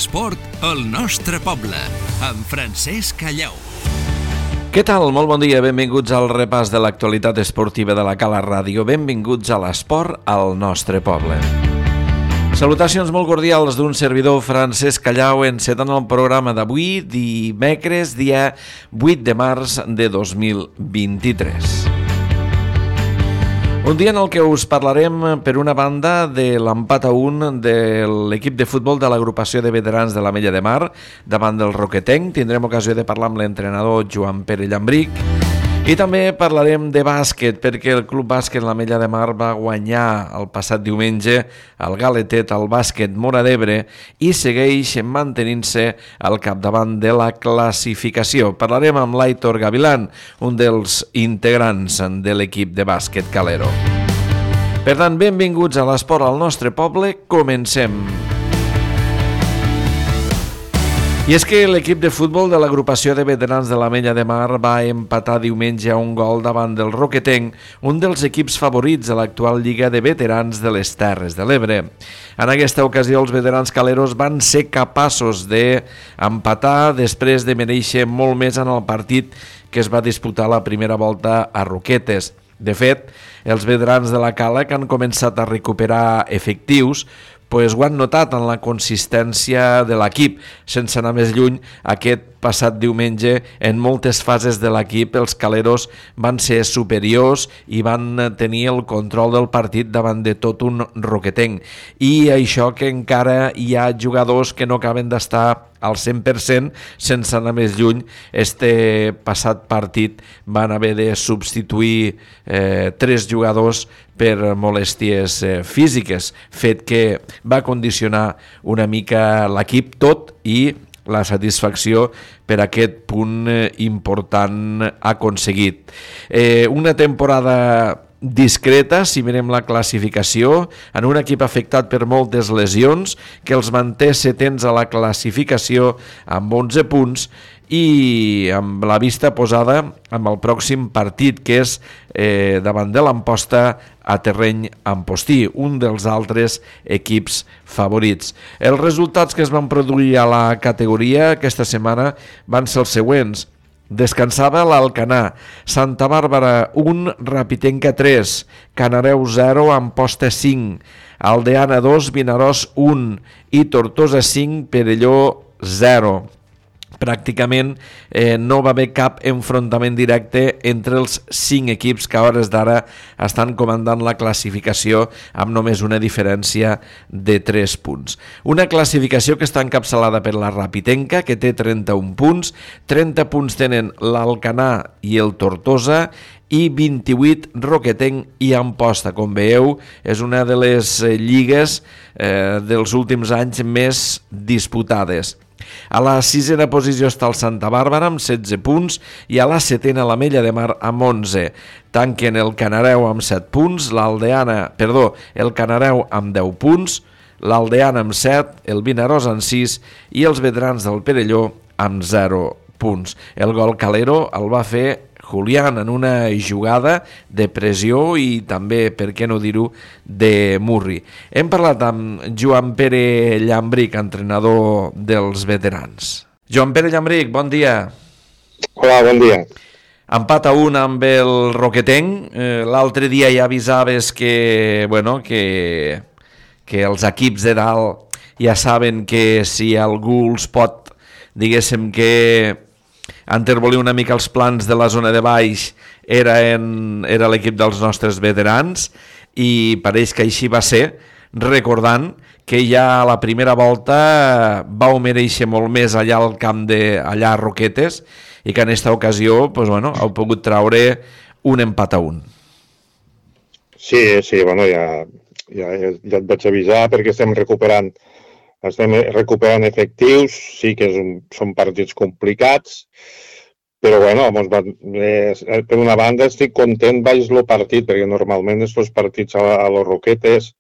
l'esport al nostre poble, amb Francesc Callau. Què tal? Molt bon dia, benvinguts al repàs de l'actualitat esportiva de la Cala Ràdio. Benvinguts a l'esport al nostre poble. Salutacions molt cordials d'un servidor, Francesc Callau, encetant el programa d'avui, dimecres, dia 8 de març de 2023. Un dia en el que us parlarem, per una banda, de l'empat a 1 de l'equip de futbol de l'agrupació de veterans de l'Ametlla de Mar davant del Roquetenc. Tindrem ocasió de parlar amb l'entrenador Joan Pere Llambric. I també parlarem de bàsquet, perquè el Club Bàsquet l'Ametlla de Mar va guanyar el passat diumenge al Galetet al bàsquet Móra d'Ebre i segueix mantenint-se al capdavant de la classificació. Parlarem amb l'Aitor Gavilán, un dels integrants de l'equip de bàsquet Calero. Per tant, benvinguts a l'esport al nostre poble. Comencem. I és que l'equip de futbol de l'agrupació de veterans de l'Ametlla de Mar va empatar diumenge a un gol davant del Roquetenc, un dels equips favorits de l'actual Lliga de Veterans de les Terres de l'Ebre. En aquesta ocasió, els veterans caleros van ser capaços d'empatar després de mereixer molt més en el partit que es va disputar la primera volta a Roquetes. De fet, els veterans de la Cala, que han començat a recuperar efectius, ho han notat en la consistència de l'equip. Sense anar més lluny, aquest passat diumenge, en moltes fases de l'equip, els caleros van ser superiors i van tenir el control del partit davant de tot un Roquetenc. I això que encara hi ha jugadors que no acaben d'estar al 100%, sense anar més lluny, este passat partit van haver de substituir 3 jugadors per molèsties físiques, fet que va condicionar una mica l'equip tot i la satisfacció per aquest punt important aconseguit. Una temporada discreta, si mirem la classificació, en un equip afectat per moltes lesions, que els manté setens a la classificació amb 11 punts i amb la vista posada amb el pròxim partit, que és davant de l'Amposta a terreny Ampostí, un dels altres equips favorits. Els resultats que es van produir a la categoria aquesta setmana van ser els següents. Descansava l'Alcanar, Santa Bàrbara 1, Rapitenca 3, Canareu 0, Amposta 5, Aldeana 2, Vinaròs 1 i Tortosa 5, Perelló 0. Pràcticament no va haver cap enfrontament directe entre els 5 equips que a hores d'ara estan comandant la classificació amb només una diferència de 3 punts. Una classificació que està encapçalada per la Rapitenca, que té 31 punts, 30 punts tenen l'Alcanar i el Tortosa i 28 Roquetenc i Amposta. Com veieu, és una de les lligues dels últims anys més disputades. A la 6a posició està el Santa Bàrbara amb 16 punts i a la 7a l'Ametlla de Mar amb 11. Tanquen el Canareu amb 7 punts, el Canareu amb 10 punts, l'Aldeana amb 7, el Vinaròs amb 6 i els veterans del Perelló amb 0 punts. El gol calero el va fer Julián en una jugada de pressió i també, per què no dir-ho, de Murri. Hem parlat amb Joan Pere Llambric, entrenador dels veterans. Joan Pere Llambric, bon dia. Hola, bon dia. Empat a 1 amb el Roquetenc. L'altre dia ja avisaves que els equips de dalt ja saben que si algú els pot, diguéssim que enterbolir una mica els plans de la zona de baix era l'equip dels nostres veterans i pareix que així va ser, recordant que ja a la primera volta vau mereixer molt més allà al camp allà a Roquetes i que en aquesta ocasió heu pogut traure un empat a 1. Sí, ja et vaig avisar perquè estem recuperant efectius, sí que són partits complicats, però per una banda estic content baix el partit, perquè normalment aquests partits a los Roquetes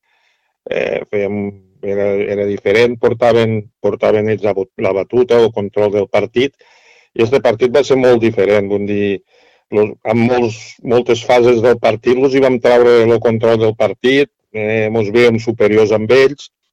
era diferent, portaven ells la batuta o el control del partit, i aquest partit va ser molt diferent, vull dir, en moltes fases del partit hi vam treure el control del partit, ens veiem superiors amb ells,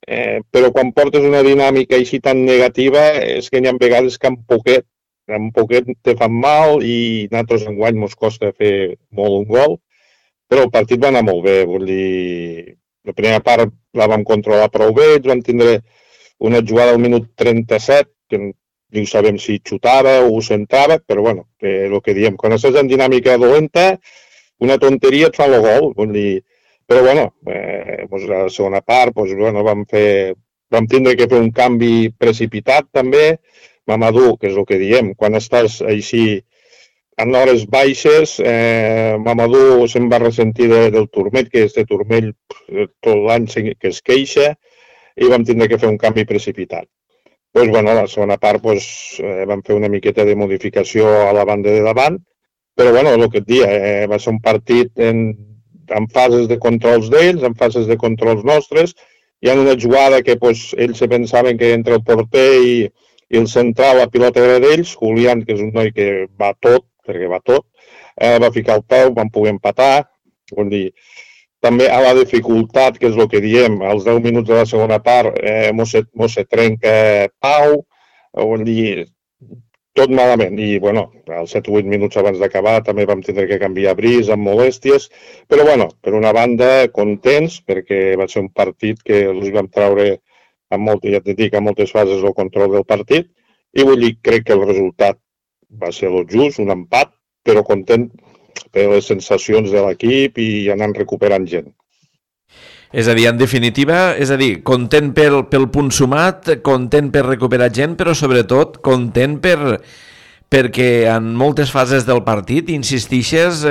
però quan portes una dinàmica així tan negativa és que hi ha vegades que en poquet te fan mal i nosaltres enguany ens costa fer molt un gol, però el partit va anar molt bé, vull dir, la primera part la vam controlar prou bé, vam tindre una jugada al minut 37, que no sabem si xutava o centrava, però bueno, el que diem, quan estàs en dinàmica dolenta, una tonteria et fa el gol, vull dir, però bueno, doncs la segona part, doncs, bueno, vam tindre que fer un canvi precipitat també, Mamadou, que és el que diem, quan estàs així en hores baixes, Mamadou se'n va ressentir del turmell, que este turmell tot l'any que es queixa, i vam tindre que fer un canvi precipitat. Doncs, bueno, a la segona part vam fer una miqueta de modificació a la banda de davant, però, bueno, el que et dia, va ser un partit en fases de controls d'ells, en fases de controls nostres. Hi ha una jugada que ells se pensaven que entre el porter i el central la pilota era d'ells. Julián, que és un noi que va tot, perquè va tot, va ficar el peu, vam poder empatar. Vull dir, també a la dificultat, que és el que diem, als 10 minuts de la segona part mos se trenca Pau, vull dir, tot malament. I, bueno, als 7 o 8 minuts abans d'acabar també vam tindre que canviar Brice amb molèsties, però, bueno, per una banda, contents, perquè va ser un partit que els vam traure ja et dic, a moltes fases el control del partit, i vull dir, crec que el resultat va ser el just, un empat, però content per les sensacions de l'equip i anant recuperant gent. És a dir, en definitiva, content pel punt sumat, content per recuperar gent, però sobretot content perquè en moltes fases del partit, insistixes,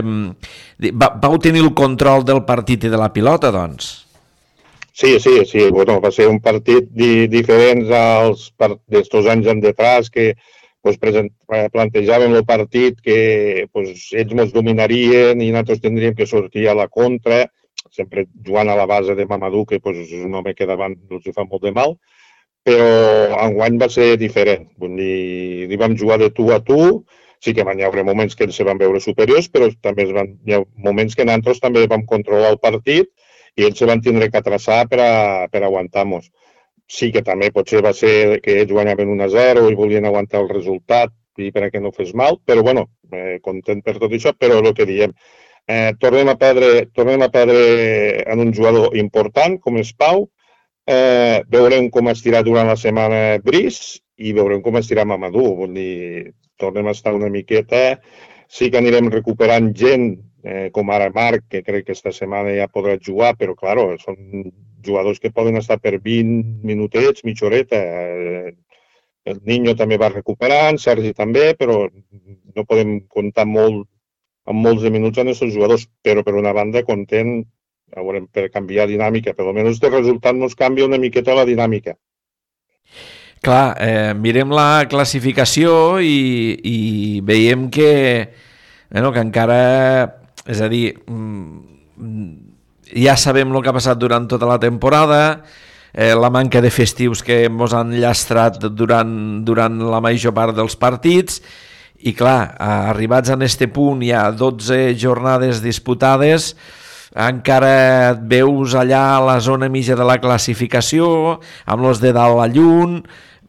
vau tenir el control del partit i de la pilota, doncs. Sí, bueno, va ser un partit diferent d'estos anys endetrás, que plantejàvem el partit que ells ens dominarien i nosaltres tindríem que sortir a la contra, sempre jugant a la base de Mamadou, que és un home que davant els fa molt de mal, però enguany va ser diferent. Vull dir, hi vam jugar de tu a tu, sí que hi haurà moments que ells se van veure superiors, però també hi ha moments que nosaltres també vam controlar el partit i ells se van tindre que traçar per aguantar-nos. Sí que també potser va ser que ells guanyaven 1-0 i volien aguantar el resultat i perquè no fes mal, però bueno, content per tot això, però el que diem, tornem a perdre en un jugador important com és Pau, veurem com estirà durant la setmana Brice i veurem com estirà Mamadou. Vull dir, tornem a estar una miqueta, sí que anirem recuperant gent, com ara Marc, que crec que aquesta setmana ja podrà jugar, però clar, són jugadors que poden estar per 20 minutets, mitja horeta. El Niño també va recuperant, Sergi també, però no podem comptar amb molts de minuts en aquests jugadors, però per una banda content, veurem, per canviar dinàmica, per almenys el resultat ens canvia una miqueta la dinàmica. Clar, mirem la classificació i veiem que encara, és a dir, ja sabem el que ha passat durant tota la temporada, la manca de festius que ens han llastrat durant la major part dels partits, i clar, arribats a aquest punt, hi ha 12 jornades disputades, encara et veus allà a la zona mitja de la classificació, amb els de dalt a lluny,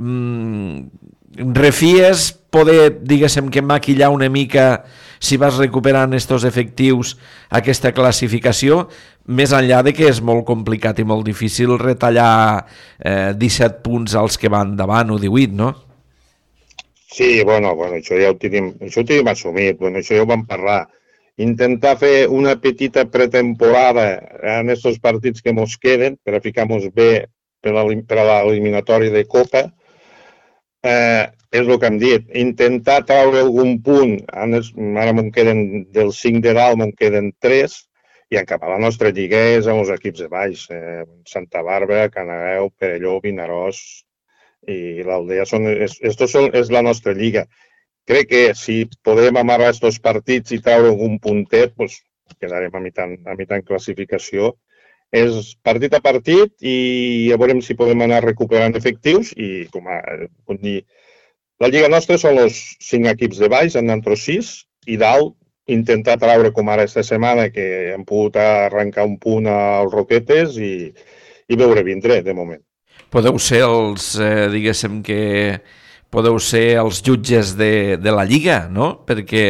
refies poder, diguéssim, que maquillar una mica si vas recuperant estos efectius aquesta classificació, més enllà de que és molt complicat i molt difícil retallar 17 punts als que van davant o 18, no? Sí, bueno, això ja ho tenim assumit, això ja ho vam parlar. Intentar fer una petita pretemporada en aquests partits que ens queden per a ficar-nos bé per a l'eliminatòria de Copa, és el que hem dit. Intentar treure algun punt, ara me'n queden dels 5 de dalt, me'n queden 3, i en cap a la nostra lliga és amb els equips de baix, Santa Bàrbara, Canaveu, Perelló, Vinaròs i l'Aldea. És la nostra lliga. Crec que si podem amarrar aquests partits i treure algun puntet, quedarem a mitjà en classificació. És partit a partit i ja veurem si podem anar recuperant efectius i, com dir, la lliga nostra són els 5 equips de baix, en nosaltres 6, i dalt intentar treure com ara aquesta setmana que hem pogut arrencar un punt als Roquetes i i veure vindre, de moment. Podeu ser els, diguéssim que podeu ser els jutges de la Lliga, no? Perquè,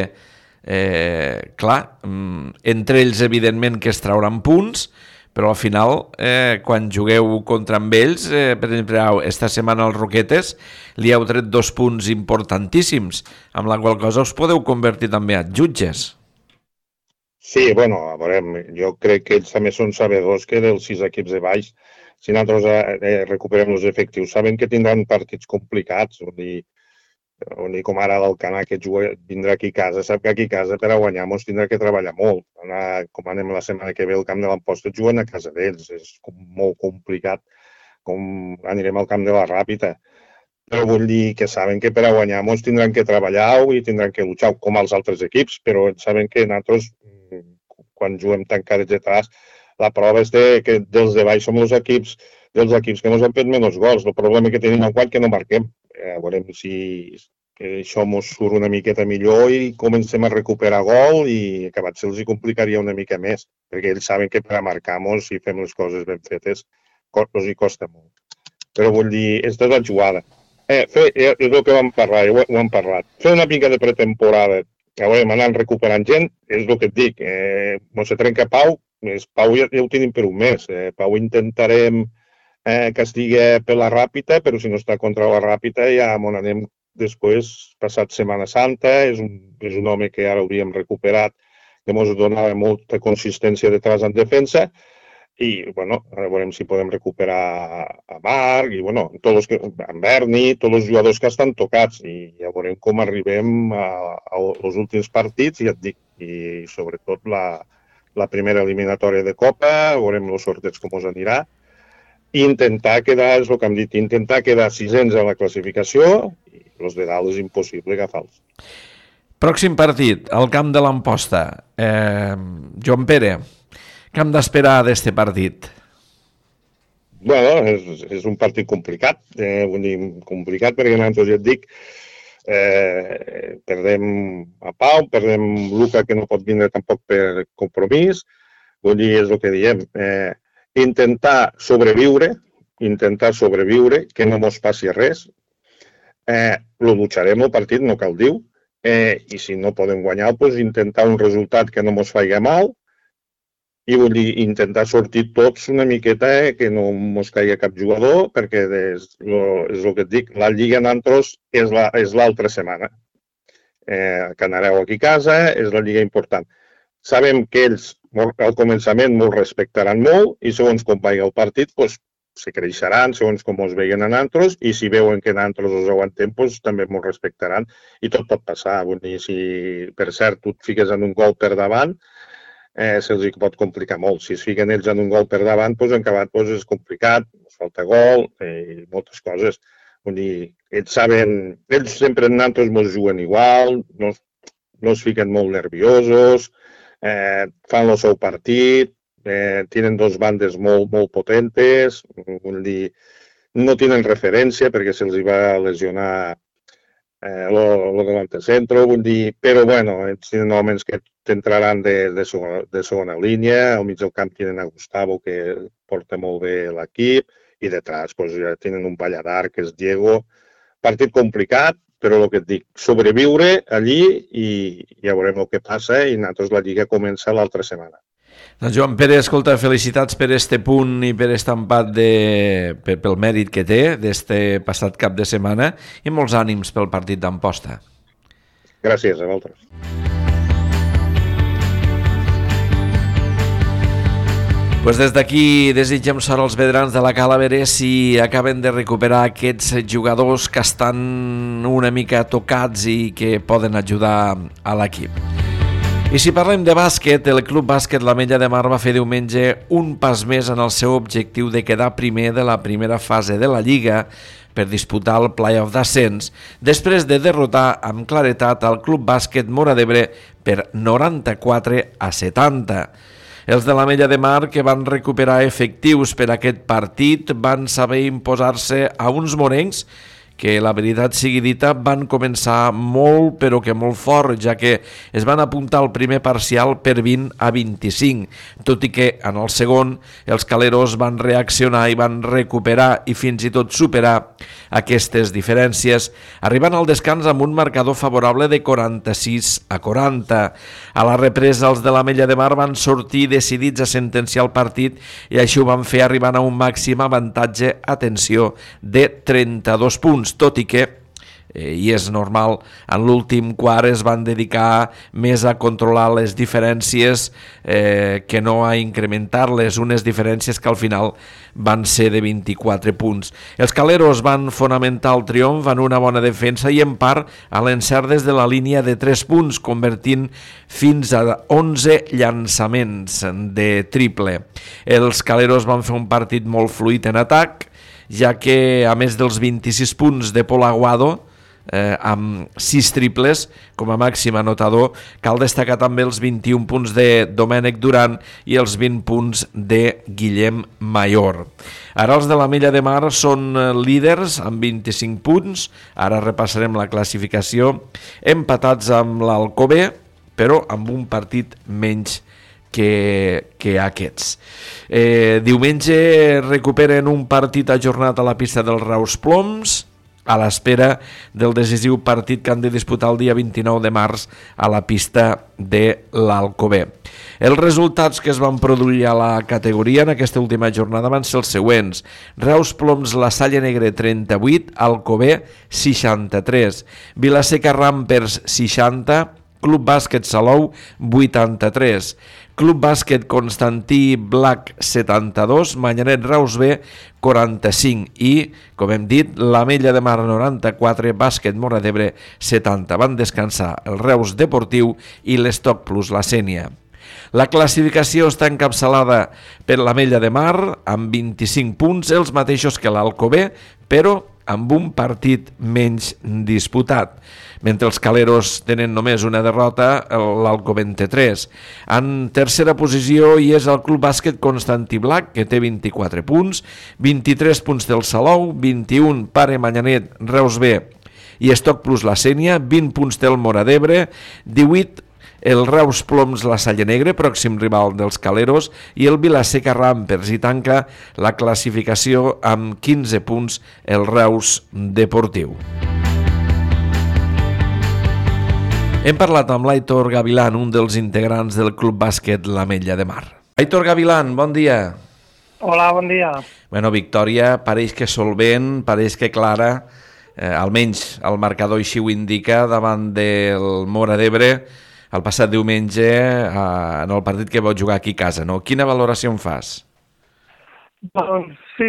clar, entre ells evidentment que es trauran punts, però al final, quan jugueu contra amb ells, per exemple, esta setmana als Roquetes li heu tret 2 punts importantíssims, amb la qual cosa us podeu convertir també en jutges. Sí, bueno, a veure, jo crec que ells també són sabedors que dels 6 equips de baix, si nosaltres recuperem els efectius, saben que tindran partits complicats, vull dir com ara l'Alcanar, que vindrà aquí a casa, sap que aquí a casa per a guanyar ens tindrà que treballar molt. Com anem la setmana que ve al camp de l'Amposta, juguen a casa d'ells, és molt complicat com anirem al camp de la Ràpita. Però vull dir que saben que per a guanyar ens tindran que treballar i tindran que luchar com els altres equips, però saben que nosaltres, quan juguem tancadets detrás, la prova és que dels de baix som dels equips que ens han fet menys gols. El problema que tenim en quant que no marquem. Veurem si això ens surt una miqueta millor i comencem a recuperar gol i acabat se'ls complicaria una mica més, perquè ells saben que per a marcar-nos, si fem les coses ben fetes, els hi costa molt. Però vull dir, aquesta és la jugada. És el que vam parlar, ho hem parlat. Fer una mica de pretemporada, anant recuperant gent, és el que et dic. No se trenca Pau, Pau ja ho tenim per un mes. Pau intentarem que estigui per la Ràpita, però si no està contra la Ràpita ja m'on anem després, passat Setmana Santa. És un home que ara hauríem recuperat, que ens donava molta consistència detrás en defensa, i bueno, ara veurem si podem recuperar a Marc, i bueno, en Berni, tots els jugadors que estan tocats, i ja veurem com arribem als últims partits, i ja et dic, i sobretot la primera eliminatòria de Copa, veurem els sorteig com us anirà, i intentar quedar, és el que hem dit, intentar quedar 600 a la classificació, i els de dalt és impossible agafar-los. Pròxim partit, al camp de l'Amposta. Joan Pere, què hem d'esperar d'este partit? Bueno, és un partit complicat, vull dir, complicat perquè nosaltres ja et dic, perdem a Pau, perdem Luca, que no pot vindre tampoc per compromís, vull dir, és el que diem, intentar sobreviure, que no mos passi res, lo lucharem el partit, no cal dir, i si no podem guanyar, doncs intentar un resultat que no mos faci mal, i vull dir, intentar sortir tots una miqueta, que no mos caigui cap jugador, perquè és el que et dic, la Lliga Nantros és l'altra setmana. Que anareu aquí a casa, és la Lliga important. Sabem que ells al començament ens respectaran molt i segons com vagi el partit, doncs, se creixeran, segons com ens veien a nosaltres, i si veuen que nosaltres els aguantem, doncs, també ens respectaran. I tot pot passar. Vull dir, si per cert tu et fiques en un gol per davant, se'ls pot complicar molt. Si es fiquen ells en un gol per davant, doncs, en acabat és complicat, ens falta gol i moltes coses. Vull dir, ells saben, ells sempre en nosaltres ens juguen igual, no es fiquen molt nerviosos, fan el seu partit, tenen dos bandes molt potentes, vull dir, no tenen referència perquè se'ls va lesionar el delante centro, vull dir, però bueno, tenen homes que t'entraran de segona línia, al mig del camp tenen a Gustavo, que porta molt bé l'equip, i detrás pues, ja tenen un balladar, que és Diego. Partit complicat, però el que et dic, sobreviure allí i ja veurem el que passa i nosaltres la Lliga comença l'altra setmana. Doncs Joan Pere, escolta, felicitats per este punt i per este empat pel mèrit que té d'este passat cap de setmana i molts ànims pel partit d'Amposta. Gràcies a vosaltres. Pues des d'aquí desitgem sort als veterans de la Cala, a veure si acaben de recuperar aquests jugadors que estan una mica tocats i que poden ajudar a l'equip. I si parlem de bàsquet, el Club Bàsquet l'Ametlla de Mar va fer diumenge un pas més en el seu objectiu de quedar primer de la primera fase de la Lliga per disputar el play-off d'ascens, després de derrotar amb claretat al Club Bàsquet Móra d'Ebre per 94-70. Els de l'Ametlla de Mar, que van recuperar efectius per aquest partit, van saber imposar-se a uns morencs que la veritat sigui dita van començar molt però que molt fort, ja que es van apuntar al primer parcial per 20-25, tot i que en el segon els caleros van reaccionar i van recuperar i fins i tot superar aquestes diferències, arribant al descans amb un marcador favorable de 46-40. A la represa els de l'Ametlla de Mar van sortir decidits a sentenciar el partit i així ho van fer arribant a un màxim avantatge, atenció, de 32 punts, tot i que i és normal, en l'últim quart es van dedicar més a controlar les diferències que no a incrementar-les, unes diferències que al final van ser de 24 punts. Els caleros van fonamentar el triomf en una bona defensa i en part a l'encert des de la línia de 3 punts, convertint fins a 11 llançaments de triple. Els caleros van fer un partit molt fluid en atac, ja que a més dels 26 punts de Pol Aguado, amb 6 triples com a màxim anotador, cal destacar també els 21 punts de Domènec Duran i els 20 punts de Guillem Mayor. Ara els de l'Ametlla de Mar són líders amb 25 punts, ara repassarem la classificació, empatats amb l'Alcover, però amb un partit menys que aquests. Diumenge recuperen un partit ajornat a la pista dels Reus Ploms, a l'espera del decisiu partit que han de disputar el dia 29 de març a la pista de l'Alcover. Els resultats que es van produir a la categoria en aquesta última jornada van ser els següents: Reus Ploms La Salle Negre 38, Alcover 63, Vilaseca Rampers 60, Club Bàsquet Salou 83, Club Bàsquet Constantí Blac 72, Manyanet Reus B 45 i, com hem dit, l'Ametlla de Mar 94, Bàsquet Móra d'Ebre 70. Van descansar el Reus Deportiu i l'Estoc Plus La Sénia. La classificació està encapçalada per l'Ametlla de Mar amb 25 punts, els mateixos que l'Alcover, però amb un partit menys disputat. Mentre els caleros tenen només una derrota, l'Alcover en té 3. En tercera posició hi és el Club Bàsquet Constantí Blac, que té 24 punts, 23 punts del Salou, 21 Pare Manyanet Reus B i Estoc Plus La Sénia, 20 punts del Móra d'Ebre, 18 el Reus Ploms La Salle Negre, pròxim rival dels caleros, i el Vilaseca Rampers, i tanca la classificació amb 15 punts el Reus Deportiu. Hem parlat amb l'Aitor Gavilán, un dels integrants del Club Bàsquet l'Ametlla de Mar. Aitor Gavilán, bon dia. Hola, bon dia. Bueno, victòria pareix que solvent, pareix que clara, almenys el marcador així ho indica, davant del Móra d'Ebre el passat diumenge en el partit que vau jugar aquí a casa, no? Quina valoració en fas? Doncs sí,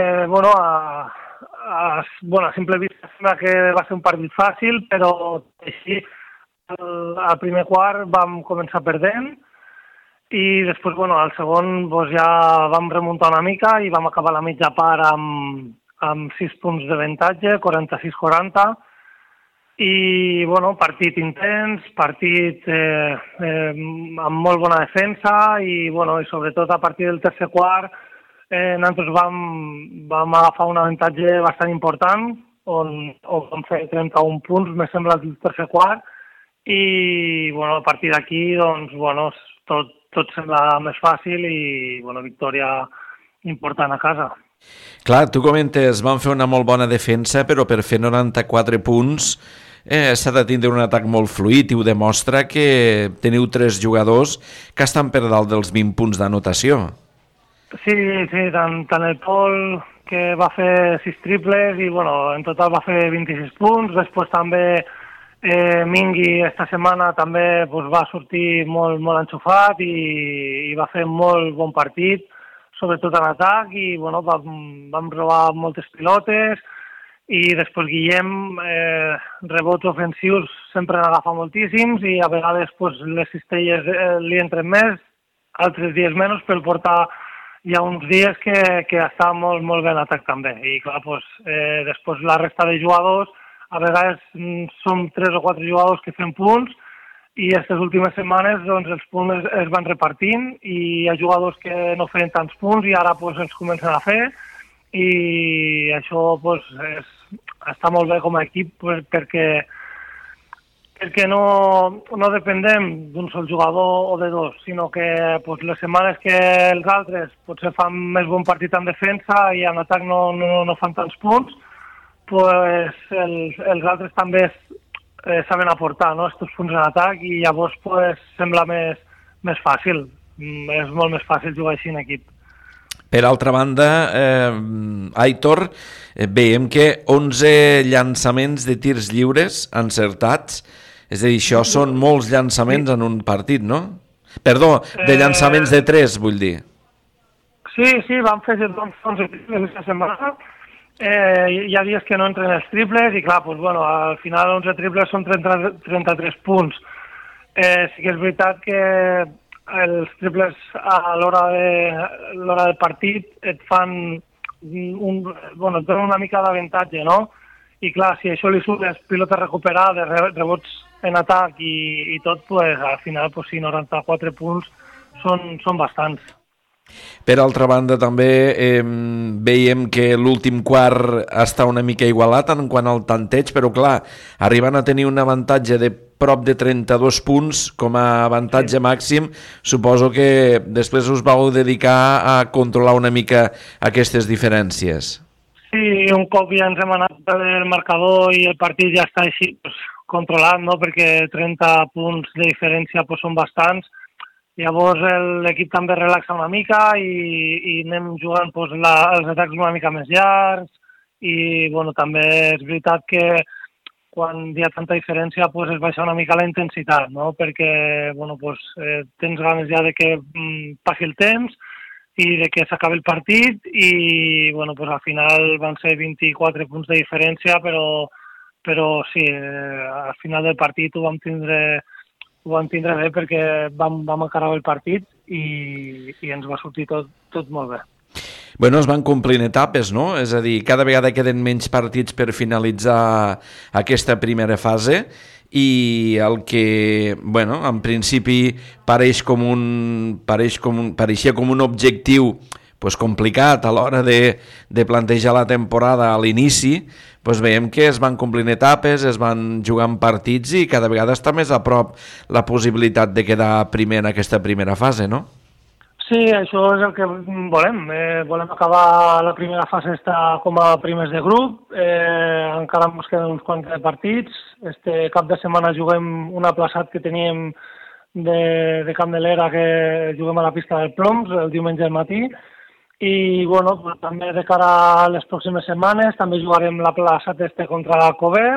a simple vista sembla que va ser un partit fàcil, però així al primer quart vam començar perdent i després, al segon ja vam remuntar una mica i vam acabar la mitja part amb 6 punts d'avantatge, 46-40, i, partit intens, partit amb molt bona defensa i sobretot a partir del tercer quart nosaltres vam agafar un avantatge bastant important on vam fer 31 punts, me sembla, el tercer quart, i a partir d'aquí tot sembla més fàcil i victòria important a casa. Clar, tu comentes, van fer una molt bona defensa, però per fer 94 punts s'ha de tindre un atac molt fluid i ho demostra que teniu 3 jugadors que estan per dalt dels 20 punts d'anotació. Sí, tant el Pol, que va fer 6 triples i en total va fer 26 punts, després també Mingui esta setmana també va sortir molt enxufat i va fer molt bon partit, sobretot en atac, i vam robar moltes pilotes i després Guillem, rebots ofensius sempre n'agafa moltíssims i a vegades les cistelles li entren més, altres dies menys, però portar hi ha uns dies que està molt bé en atac també. I clar, després la resta de jugadors, a vegades som 3 o 4 jugadors que fem punts i aquestes últimes setmanes els punts es van repartint i hi ha jugadors que no feien tants punts i ara els comencen a fer i això està molt bé com a equip perquè no dependem d'un sol jugador o de dos, sinó que pues, les setmanes que els altres potser fan més bon partit en defensa i en atac no fan tants punts, pues, els altres també saben aportar, no?, estos punts en atac, i llavors pues, sembla més fàcil. És molt més fàcil jugar així en equip. Per altra banda, Aitor, veiem que 11 llançaments de tirs lliures encertats, és a dir, això són molts llançaments en un partit, no? Perdó, de llançaments de 3, vull dir. Sí, vam fer 11 triples aquesta setmana. Hi ha dies que no entren els triples i clar, pues, bueno, al final 11 triples són 33 punts. Sí que és veritat que els triples a l'hora del partit et fan et donen una mica d'avantatge, no? I clar, si això li sumes pilotes recuperades, rebots en atac i tot, pues, al final pues, sí, 94 punts són bastants. Per altra banda, també veiem que l'últim quart està una mica igualat en quant al tanteig, però clar, arriben a tenir un avantatge de prop de 32 punts com a avantatge màxim. Suposo que després us vau dedicar a controlar una mica aquestes diferències. Sí, un cop ja ens hem anat pel marcador i el partit ja està així pues, controlat, no? Perquè 30 punts de diferència pues, són bastants. Llavors l'equip també relaxa una mica i anem jugant pues, els atacs una mica més llargs i bueno, també és veritat que quan hi ha tanta diferència pues, es baixa una mica la intensitat, no? Perquè bueno, pues, tens ganes ja de que passi el temps i de que s'acabi el partit i bueno, pues, al final van ser 24 punts de diferència, però sí, al final del partit ho vam tindre bé perquè vam acabar el partit i ens va sortir tot molt bé. Bueno, es van complint etapes, no? És a dir, cada vegada queden menys partits per finalitzar aquesta primera fase i el que, bueno, en principi pareixia com un objectiu pues, complicat a l'hora de plantejar la temporada a l'inici, pues veiem que es van complint etapes, es van jugant partits i cada vegada està més a prop la possibilitat de quedar primer en aquesta primera fase, no? Sí, això és el que volem. Volem acabar la primera fase com a primers de grup. Encara ens queden uns quants partits. Este cap de setmana juguem un aplaçat que teníem de Camp de l'Era, que juguem a la pista del Ploms el diumenge al matí. I bueno, pues, també de cara a les pròximes setmanes també jugarem l'aplaçat contra l'Alcover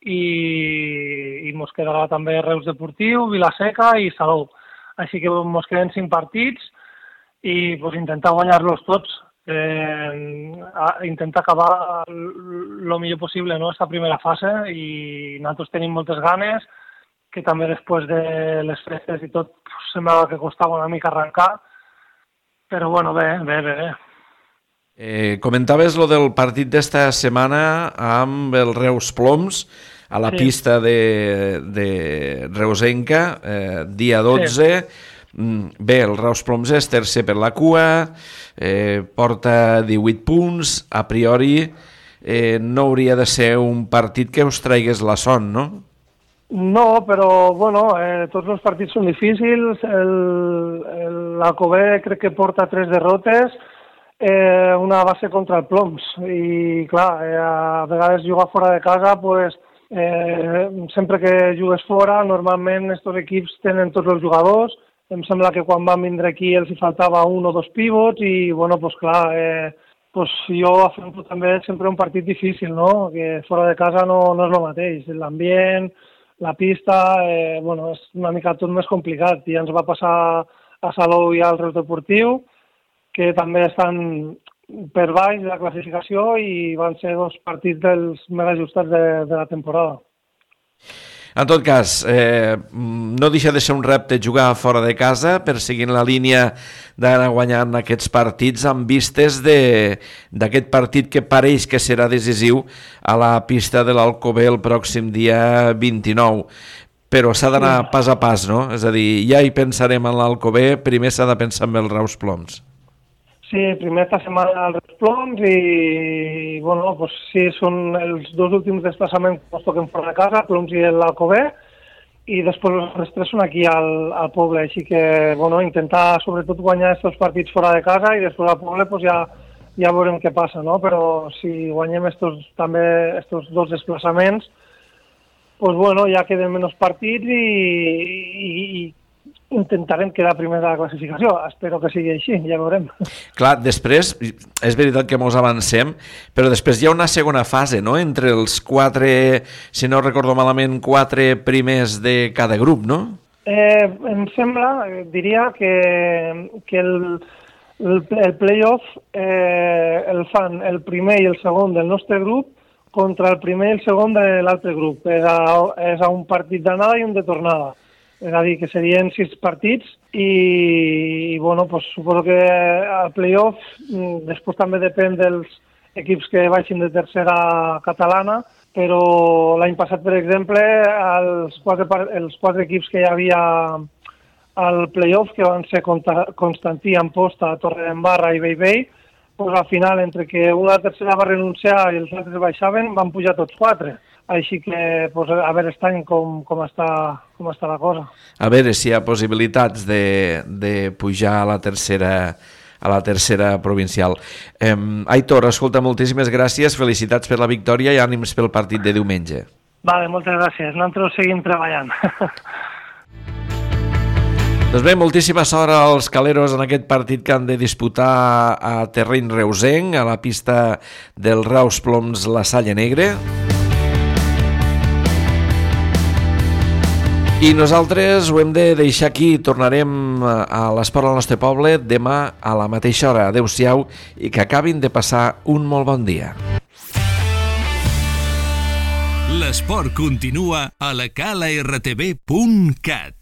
i mos quedarà també Reus Deportiu, Vilaseca i Salou. Així que mos queden 5 partits i pues, intentar guanyar-los tots, intentar acabar el millor possible, no?, aquesta primera fase, i nosaltres tenim moltes ganes, que també després de les festes i tot pues, semblava que costava una mica arrencar, però bueno, bé. Comentaves lo del partit d'esta setmana amb el Reus Ploms a la pista de Reusenca, dia 12. Sí. Bé, el Reus Ploms és tercer per la cua, porta 18 punts, a priori no hauria de ser un partit que us traigués la son, no? No, però bueno, tots els partits són difícils, l'Alcover crec que porta 3 derrotes, una va ser contra el Ploms, i clar, a vegades jugar fora de casa, pues, sempre que jugues fora, normalment aquests equips tenen tots els jugadors. Em sembla que quan van vindre aquí els hi faltava 1 o 2 pivots i, bueno, pues clar, pues jo afronto també sempre un partit difícil, no? Que fora de casa no és el mateix. L'ambient, la pista, bueno, és una mica tot més complicat. Ja ens va passar a Salou i al Reus Deportiu, que també estan per baix de la classificació i van ser 2 partits dels més ajustats de la temporada. En tot cas, no deixa de ser un repte jugar fora de casa, perseguint la línia d'anar guanyant aquests partits amb vistes d'aquest partit que pareix que serà decisiu a la pista de l'Alcover el pròxim dia 29. Però s'ha d'anar pas a pas, no? És a dir, ja hi pensarem en l'Alcover, primer s'ha de pensar en el Reus Ploms. Sí, primer esta setmana al Ploms i, bueno, pues sí, són els 2 últims desplaçaments que ens toquen fora de casa, Ploms i l'Alcover, i després els altres 3 són aquí al poble, així que, bueno, intentar sobretot guanyar aquests partits fora de casa i després al poble pues ja veurem què passa, no? Però si guanyem també estos 2 desplaçaments, pues bueno, ja queden menys partits i intentarem quedar primer de la classificació. Espero que sigui així, ja veurem. Clar, després, és veritat que mos avancem, però després hi ha una segona fase, no?, entre els 4, si no recordo malament, 4 primers de cada grup, no? Em sembla, diria que el play-off el fan el primer i el segon del nostre grup contra el primer i el segon de l'altre grup. És a un partit d'anada i un de tornada. És a dir, que serien 6 partits i bueno, pues, suposo que el play-off després també depèn dels equips que baixin de tercera catalana, però l'any passat, per exemple, els 4 equips que hi havia al play-off, que van ser Constantí, Amposta, Torredembarra i Bellvei, pues, al final, entre que una tercera va renunciar i els altres baixaven, van pujar tots 4. Així que, pues, a veure aquest any com està la cosa. A veure si hi ha possibilitats de pujar a la tercera provincial. Aitor, escolta, moltíssimes gràcies, felicitats per la victòria i ànims pel partit de diumenge. Vale, moltes gràcies. Nosaltres seguim treballant. Doncs bé, moltíssima sort als caleros en aquest partit que han de disputar a terreny reusenc, a la pista del Reus Ploms La Salle Negre. I nosaltres ho hem de deixar aquí. Tornarem a l'Esport al nostre poble demà a la mateixa hora. Adéu-siau i que acabin de passar un molt bon dia. L'esport continua a la calartv.cat.